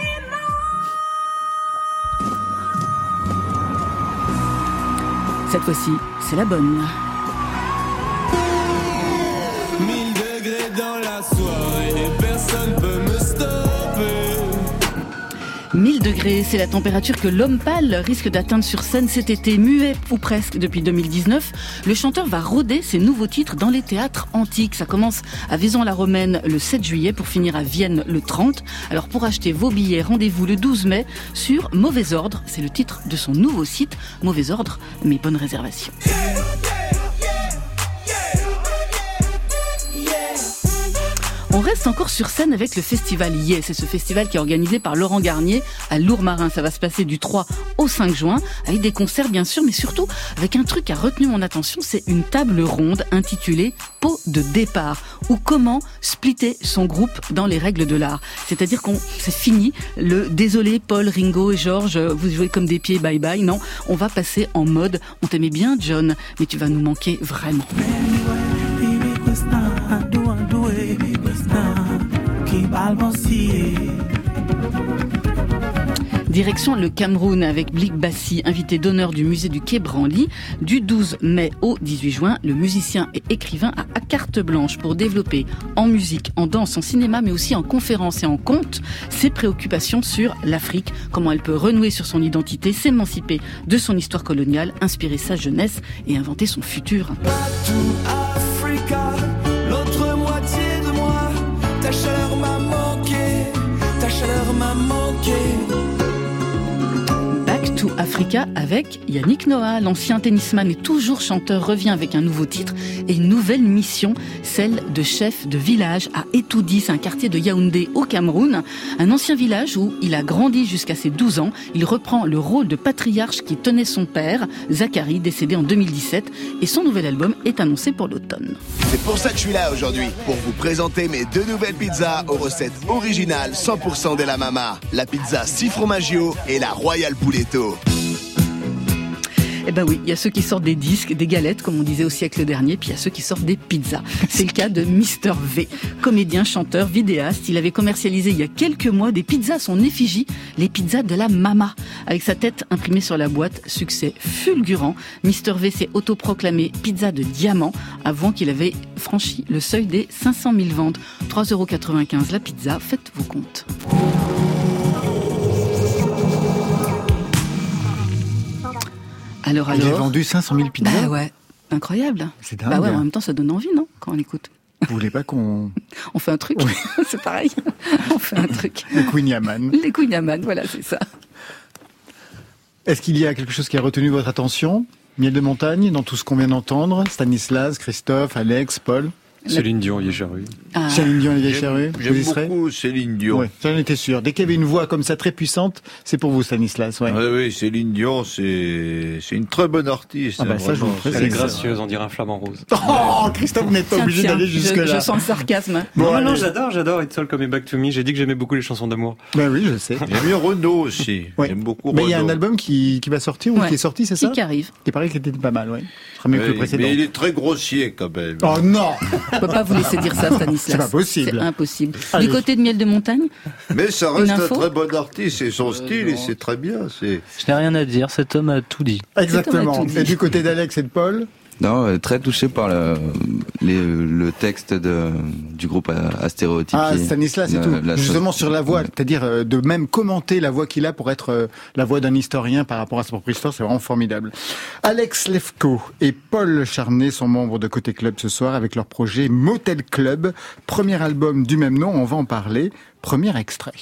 Cette fois-ci, c'est la bonne. mille degrés dans la soirée, personne peut me stopper. mille degrés, c'est la température que l'homme pâle risque d'atteindre sur scène cet été, muet ou presque depuis deux mille dix-neuf. Le chanteur va rôder ses nouveaux titres dans les théâtres antiques. Ça commence à Vaison-la-Romaine le sept juillet pour finir à Vienne le trente. Alors pour acheter vos billets, rendez-vous le douze mai sur Mauvais Ordre. C'est le titre de son nouveau site, Mauvais Ordre, mais bonne réservation. On reste encore sur scène avec le festival Yeah. C'est ce festival qui est organisé par Laurent Garnier à Lourmarin. Ça va se passer du trois au cinq juin avec des concerts bien sûr, mais surtout avec un truc qui a retenu mon attention, c'est une table ronde intitulée Pot de départ ou comment splitter son groupe dans les règles de l'art. C'est-à-dire qu'on c'est fini le désolé Paul, Ringo et George, vous jouez comme des pieds, bye bye. Non, on va passer en mode on t'aimait bien John, mais tu vas nous manquer vraiment. Direction le Cameroun avec Blik Bassi, invité d'honneur du musée du Quai Branly. Du douze mai au dix-huit juin, le musicien et écrivain a carte blanche pour développer en musique, en danse, en cinéma, mais aussi en conférences et en contes, ses préoccupations sur l'Afrique, comment elle peut renouer sur son identité, s'émanciper de son histoire coloniale, inspirer sa jeunesse et inventer son futur. Africa, l'autre moitié de moi, ta chaleur m'a manqué, ta chaleur m'a manqué. Back to Africa avec Yannick Noah, l'ancien tennisman et toujours chanteur, revient avec un nouveau titre et une nouvelle mission, celle de chef de village à Etoudi, c'est un quartier de Yaoundé au Cameroun, un ancien village où il a grandi jusqu'à ses douze ans. Il reprend le rôle de patriarche qui tenait son père, Zachary, décédé en deux mille dix-sept, et son nouvel album est annoncé pour l'automne. C'est pour ça que je suis là aujourd'hui, pour vous présenter mes deux nouvelles pizzas aux recettes originales cent pour cent de la Mama, la pizza six fromaggio et la Royal Pouletto. Eh ben oui, il y a ceux qui sortent des disques, des galettes, comme on disait au siècle dernier, puis il y a ceux qui sortent des pizzas. C'est le cas de Mister V, comédien, chanteur, vidéaste. Il avait commercialisé il y a quelques mois des pizzas à son effigie, les pizzas de la Mama. Avec sa tête imprimée sur la boîte, succès fulgurant. Mister V s'est autoproclamé pizza de diamant avant qu'il avait franchi le seuil des cinq cent mille ventes. trois euros quatre-vingt-quinze la pizza, faites vos comptes. Alors, alors, il a vendu cinq cent mille pizzas. Bah ouais, incroyable. C'est dingue. Bah ouais, en même temps, ça donne envie, non, quand on écoute. Vous voulez pas qu'on... On fait un truc. Oui. C'est pareil. On fait un truc. Les Queen Yaman. Les Queen Yaman, voilà, c'est ça. Est-ce qu'il y a quelque chose qui a retenu votre attention ? Miel de montagne, dans tout ce qu'on vient d'entendre. Stanislas, Christophe, Alex, Paul. Céline Dion, Vieilles Charrues. Ah. Céline Dion, Vieilles Charrues. J'aime beaucoup Céline Dion. Ouais, j'en étais sûr. Dès qu'il y avait une voix comme ça très puissante, c'est pour vous, Stanislas. Ouais. Oui, oui, Céline Dion, c'est c'est une très bonne artiste. Ah bah hein, ça, je vous Elle est gracieuse, on dirait un flamant rose. Oh, Christophe, vous n'êtes pas obligé d'aller jusque-là. Je, je sens le sarcasme. Bon, non, allez. non, j'adore, j'adore It's All Coming Back to Me. J'ai dit que j'aimais beaucoup les chansons d'amour. Ben oui, je sais. J'aime bien Renaud aussi. Ouais. J'aime beaucoup Mais Renaud. il y a un album qui, qui va sortir ou Ouais. qui est sorti, c'est ça ? Qui arrive. Qui paraît qu'il était pas mal, oui. Ce sera mieux que le Ouais, précédent. mais il est très grossier quand même. Oh non. On peut pas vous laisser dire ça, Stanislas. C'est pas possible. C'est impossible. Allez. Du côté de Miel de montagne, Mais ça Une reste un info très bon artiste, c'est son Euh, style et c'est très bien. C'est Je n'ai rien à dire, cet homme a tout dit. Exactement. tout dit. Et du côté d'Alex et de Paul ? Non, euh, très touché par le, les, le texte de, du groupe Astéréotypie. Ah, Stanislas, c'est La- tout. la Justement chose- sur la voix, c'est-à-dire euh, de même commenter la voix qu'il a pour être euh, la voix d'un historien par rapport à sa propre histoire, c'est vraiment formidable. Alex Lefko et Paul Charnet sont membres de Côté Club ce soir avec leur projet Motel Club, premier album du même nom, on va en parler. Premier extrait.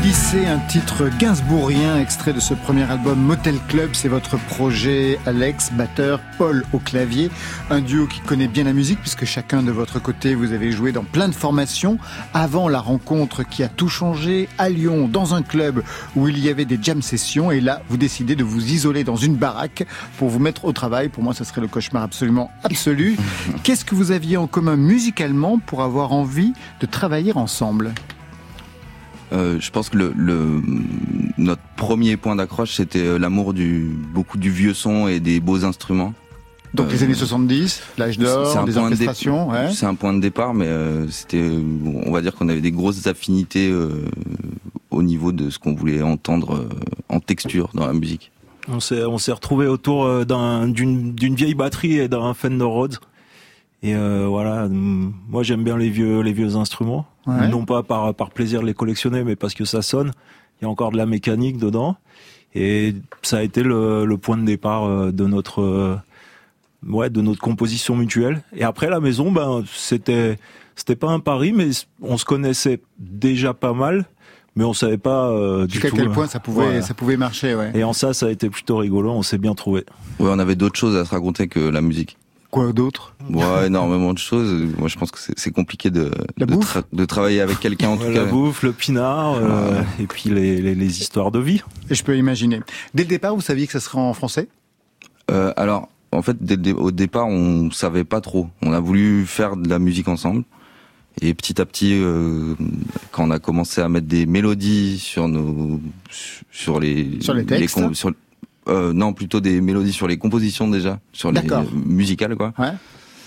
L'Odyssée, un titre gainsbourgien extrait de ce premier album Motel Club. C'est votre projet, Alex, batteur, Paul au clavier. Un duo qui connaît bien la musique puisque chacun de votre côté, vous avez joué dans plein de formations. Avant la rencontre qui a tout changé, à Lyon, dans un club où il y avait des jam sessions. Et là, vous décidez de vous isoler dans une baraque pour vous mettre au travail. Pour moi, ça serait le cauchemar absolument absolu. Qu'est-ce que vous aviez en commun musicalement pour avoir envie de travailler ensemble ? Euh, je pense que le, le, notre premier point d'accroche, c'était l'amour du, beaucoup du vieux son et des beaux instruments. Donc euh, les années soixante-dix, l'âge d'or, des orchestrations. De dé- ouais. C'est un point de départ, mais euh, c'était, on va dire qu'on avait des grosses affinités euh, au niveau de ce qu'on voulait entendre euh, en texture dans la musique. On s'est, on s'est retrouvés autour d'un, d'une, d'une vieille batterie et d'un Fender Rhodes. Et euh, voilà, moi j'aime bien les vieux, les vieux instruments. Ouais. Non pas par, par plaisir de les collectionner, mais parce que ça sonne. Il y a encore de la mécanique dedans. Et ça a été le, le point de départ de notre, euh, ouais, de notre composition mutuelle. Et après la maison, ben, c'était, c'était pas un pari, mais on se connaissait déjà pas mal. Mais on savait pas euh, du tout. Jusqu'à quel point ça pouvait, voilà. ça pouvait marcher, ouais. Et en ça, ça a été plutôt rigolo. On s'est bien trouvé. Ouais, on avait d'autres choses à se raconter que la musique. Quoi d'autre ? Ouais, énormément de choses. Moi, je pense que c'est, c'est compliqué de de, tra- de travailler avec quelqu'un en tout ouais, cas. La bouffe, le pinard, euh, ouais. Et puis les, les, les histoires de vie. Et je peux imaginer. Dès le départ, vous saviez que ça serait en français ? euh, Alors, en fait, dès le, au départ, on savait pas trop. On a voulu faire de la musique ensemble. Et petit à petit, euh, quand on a commencé à mettre des mélodies sur nos, sur les, sur les textes, les, sur, euh, non, plutôt des mélodies sur les compositions déjà, sur D'accord. les euh, musicales quoi. Ouais.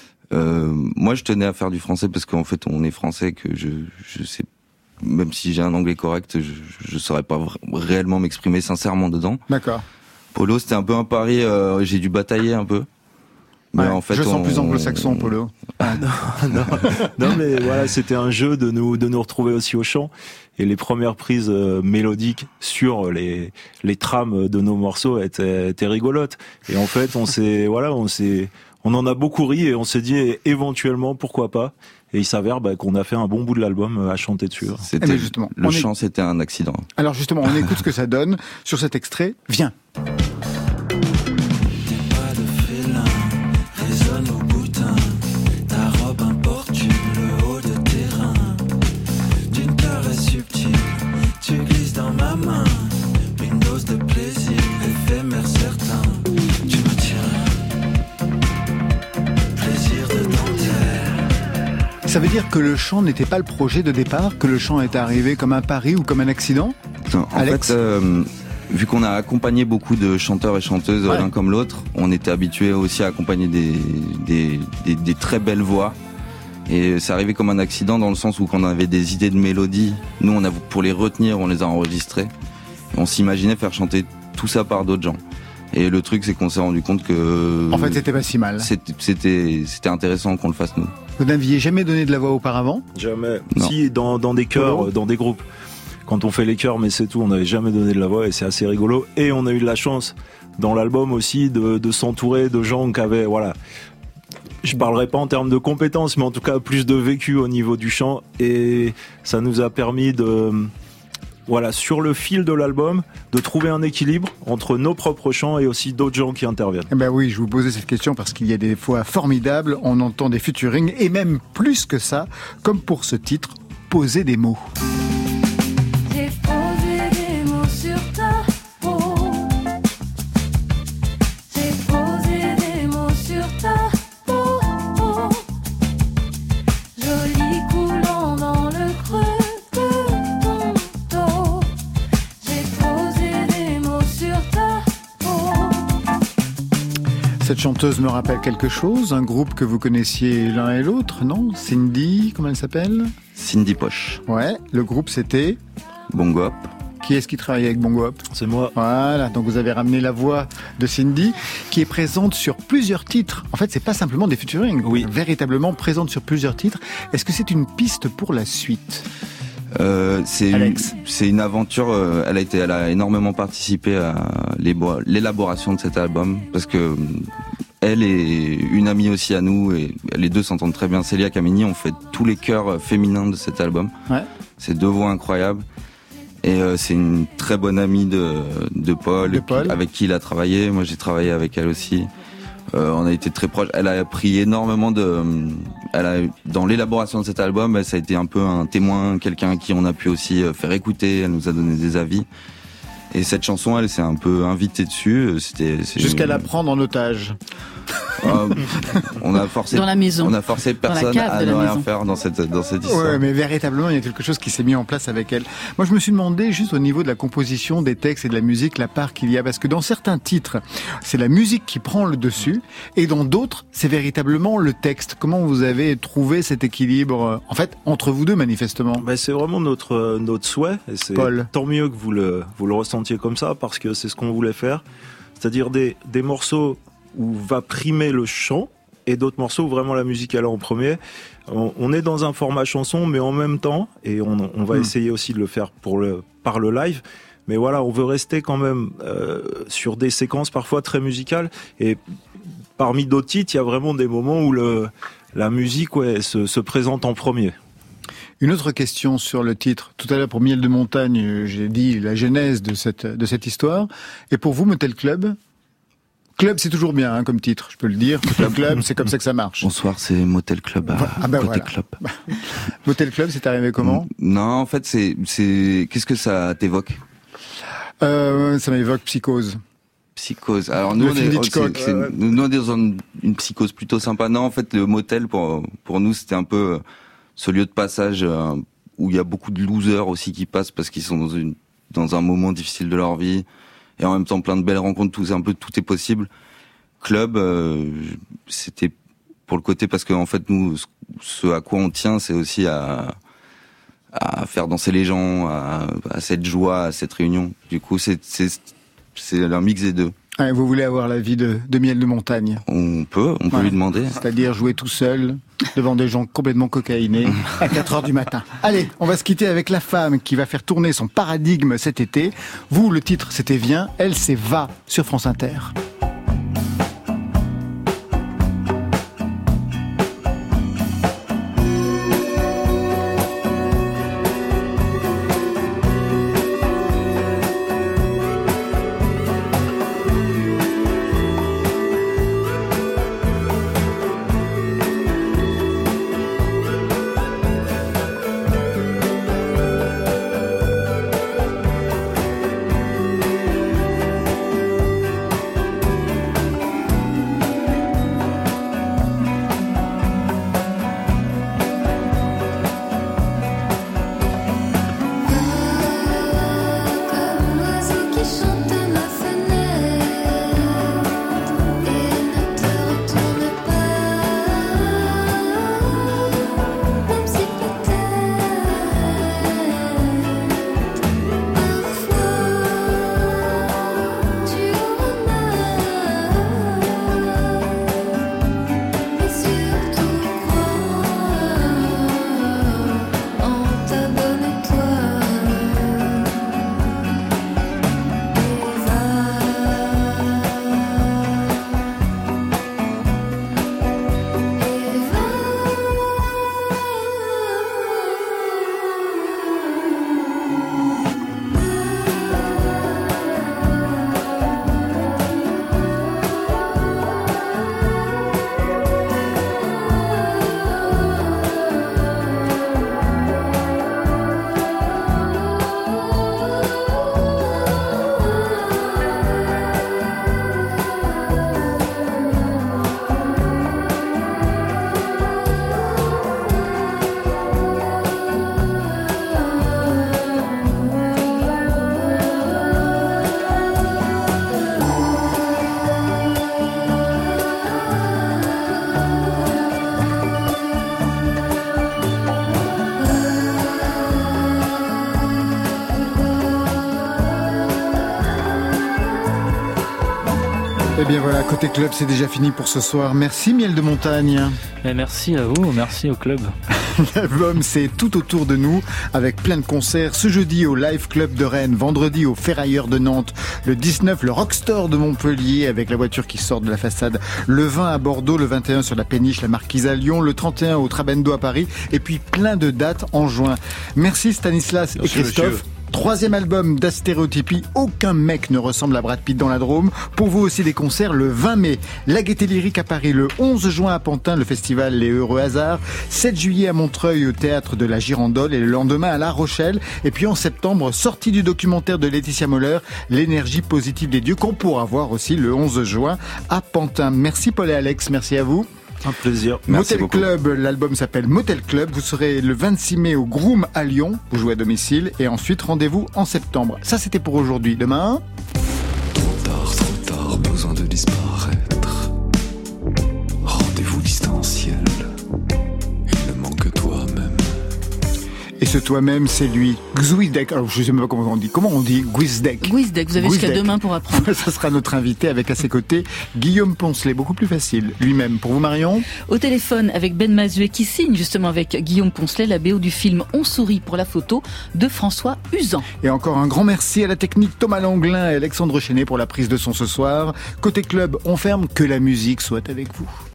Euh, moi, je tenais à faire du français parce qu'en fait, on est français, que je, je sais, même si j'ai un anglais correct, je, je saurais pas vra- réellement m'exprimer sincèrement dedans. D'accord. Polo, c'était un peu un pari. Euh, j'ai dû batailler un peu. Mais ouais, en fait, je sens on... plus anglo-saxon, Polo. Ah, non, non, non, mais voilà, c'était un jeu de nous de nous retrouver aussi au chant. Et les premières prises euh, mélodiques sur les les trames de nos morceaux étaient, étaient rigolotes. Et en fait, on s'est voilà, on s'est on en a beaucoup ri et on s'est dit éventuellement pourquoi pas. Et il s'avère bah, qu'on a fait un bon bout de l'album à chanter dessus. C'était, eh justement, le chant, est... c'était un accident. Alors justement, on écoute ce que ça donne sur cet extrait. Viens. Ça veut dire que le chant n'était pas le projet de départ, que le chant est arrivé comme un pari ou comme un accident ? Non, en Alex fait, euh, vu qu'on a accompagné beaucoup de chanteurs et chanteuses ouais. l'un comme l'autre, on était habitués aussi à accompagner des, des, des, des très belles voix. Et c'est arrivé comme un accident dans le sens où quand on avait des idées de mélodies, nous on a, pour les retenir, on les a enregistrées. On s'imaginait faire chanter tout ça par d'autres gens. Et le truc, c'est qu'on s'est rendu compte que... En fait, c'était pas si mal. C'était, c'était, c'était intéressant qu'on le fasse nous. Vous n'aviez jamais donné de la voix auparavant ? Jamais. Non. Si, dans, dans des chœurs, dans des groupes. Quand on fait les chœurs, mais c'est tout, on n'avait jamais donné de la voix et c'est assez rigolo. Et on a eu de la chance, dans l'album aussi, de, de s'entourer de gens qui avaient... Voilà. Je parlerai pas en termes de compétences, mais en tout cas plus de vécu au niveau du chant. Et ça nous a permis de... Voilà, sur le fil de l'album, de trouver un équilibre entre nos propres chants et aussi d'autres gens qui interviennent. Eh ben oui, je vous posais cette question parce qu'il y a des fois formidables, on entend des featuring et même plus que ça, comme pour ce titre, Poser des mots. J'ai posé des mots sur ta peau. J'ai posé des mots sur ta peau. Joli coulant dans le creux. Cette chanteuse me rappelle quelque chose, un groupe que vous connaissiez l'un et l'autre, non ? Cindy, comment elle s'appelle ? Cindy Poche. Ouais, le groupe c'était ? Bongo Hop. Qui est-ce qui travaille avec Bongo Hop ? C'est moi. Voilà, donc vous avez ramené la voix de Cindy, qui est présente sur plusieurs titres. En fait, c'est pas simplement des featuring, oui. Véritablement présente sur plusieurs titres. Est-ce que c'est une piste pour la suite ? Euh, c'est Alex. Une, c'est une aventure. Euh, elle a été, elle a énormément participé à l'élaboration de cet album parce que elle est une amie aussi à nous et les deux s'entendent très bien. Célia Camini, on fait tous les chœurs féminins de cet album. Ouais. C'est deux voix incroyables Et euh, c'est une très bonne amie de, de Paul, de Paul. Qui, avec qui il a travaillé. Moi, j'ai travaillé avec elle aussi. Euh, on a été très proches. Elle a pris énormément de... Elle a, dans l'élaboration de cet album, ça a été un peu un témoin, quelqu'un à qui on a pu aussi faire écouter. Elle nous a donné des avis. Et cette chanson, elle s'est un peu invitée dessus. C'était, c'est Jusqu'à une... la prendre en otage. Euh, on a forcé dans la maison. On a forcé personne à ne rien faire dans cette dans cette histoire. Ouais, mais véritablement, il y a quelque chose qui s'est mis en place avec elle. Moi, je me suis demandé juste au niveau de la composition des textes et de la musique, la part qu'il y a, parce que dans certains titres, c'est la musique qui prend le dessus, et dans d'autres, c'est véritablement le texte. Comment vous avez trouvé cet équilibre, en fait, entre vous deux, manifestement? Ben, c'est vraiment notre notre souhait, et c'est Paul. Tant mieux que vous le vous le ressentiez comme ça, parce que c'est ce qu'on voulait faire, c'est-à-dire des des morceaux où va primer le chant et d'autres morceaux où vraiment la musique elle est en premier. On, on est dans un format chanson, mais en même temps, et on, on va mmh. essayer aussi de le faire pour le, par le live, mais voilà, on veut rester quand même euh, sur des séquences parfois très musicales, et parmi d'autres titres, il y a vraiment des moments où le, la musique ouais, se, se présente en premier. Une autre question sur le titre. Tout à l'heure, pour Miel de Montagne, j'ai dit la genèse de cette, de cette histoire. Et pour vous, Motel Club? Club, c'est toujours bien hein, comme titre, je peux le dire. Motel Club, c'est comme ça que ça marche. Bonsoir, c'est Motel Club à ah ben côté voilà. Club. Motel Club, c'est arrivé comment? Non, en fait, c'est, c'est, qu'est-ce que ça t'évoque? euh, Ça m'évoque Psychose. Psychose. Alors nous, le on film est, d'Hitchcock. c'est, c'est, ouais. nous, on est dans une, une psychose plutôt sympa. Non, en fait, le motel pour pour nous, c'était un peu ce lieu de passage euh, où il y a beaucoup de losers aussi qui passent parce qu'ils sont dans une dans un moment difficile de leur vie. Et en même temps plein de belles rencontres, tout un peu tout est possible. Club, euh, c'était pour le côté parce que en fait nous, ce à quoi on tient, c'est aussi à à faire danser les gens, à, à cette joie, à cette réunion. Du coup, c'est c'est c'est un mix des deux. Ah, vous voulez avoir la vie de, de Miel de Montagne? On peut, on peut ouais. lui demander. C'est-à-dire jouer tout seul devant des gens complètement cocaïnés à quatre heures du matin. Allez, on va se quitter avec la femme qui va faire tourner son paradigme cet été. Vous, le titre, c'était Viens. Elle, c'est Va sur France Inter. Eh bien voilà, côté club, c'est déjà fini pour ce soir. Merci Miel de Montagne. Et merci à vous, merci au club. L'album, c'est Tout autour de nous, avec plein de concerts. Ce jeudi au Live Club de Rennes, vendredi au Ferrailleur de Nantes, le dix-neuf, le Rockstore de Montpellier, avec la voiture qui sort de la façade, le vingt à Bordeaux, le vingt et un sur la Péniche, la Marquise à Lyon, le trente et un au Trabendo à Paris, et puis plein de dates en juin. Merci Stanislas et Christophe. Troisième album d'Astéréotypie, aucun mec ne ressemble à Brad Pitt dans la Drôme. Pour vous aussi des concerts le vingt mai. La Gaîté Lyrique à Paris le onze juin à Pantin, le festival Les Heureux Hasards. sept juillet à Montreuil au théâtre de la Girandole et le lendemain à La Rochelle. Et puis en septembre, sortie du documentaire de Laetitia Moller, L'énergie positive des dieux, qu'on pourra voir aussi le onze juin à Pantin. Merci Paul et Alex, merci à vous. Un plaisir. Merci Motel beaucoup. Club, l'album s'appelle Motel Club. Vous serez le vingt-six mai au Groom à Lyon. Vous jouez à domicile et ensuite rendez-vous en septembre. Ça c'était pour aujourd'hui. Demain. Trop tard, trop tard, besoin de disparaître. Rendez-vous distanciel. Il ne manque que toi-même. Et ce toi-même, c'est lui. Gwizdek. Alors, je sais même pas comment on dit. Comment on dit Gwizdek? Gwizdek. Vous avez jusqu'à demain pour apprendre. Ça sera notre invité avec à ses côtés Guillaume Poncelet. Beaucoup plus facile. Lui-même. Pour vous, Marion? Au téléphone avec Ben Mazuet qui signe justement avec Guillaume Poncelet la B O du film On sourit pour la photo de François Usan. Et encore un grand merci à la technique Thomas Langlin et Alexandre Chenet pour la prise de son ce soir. Côté club, on ferme. Que la musique soit avec vous.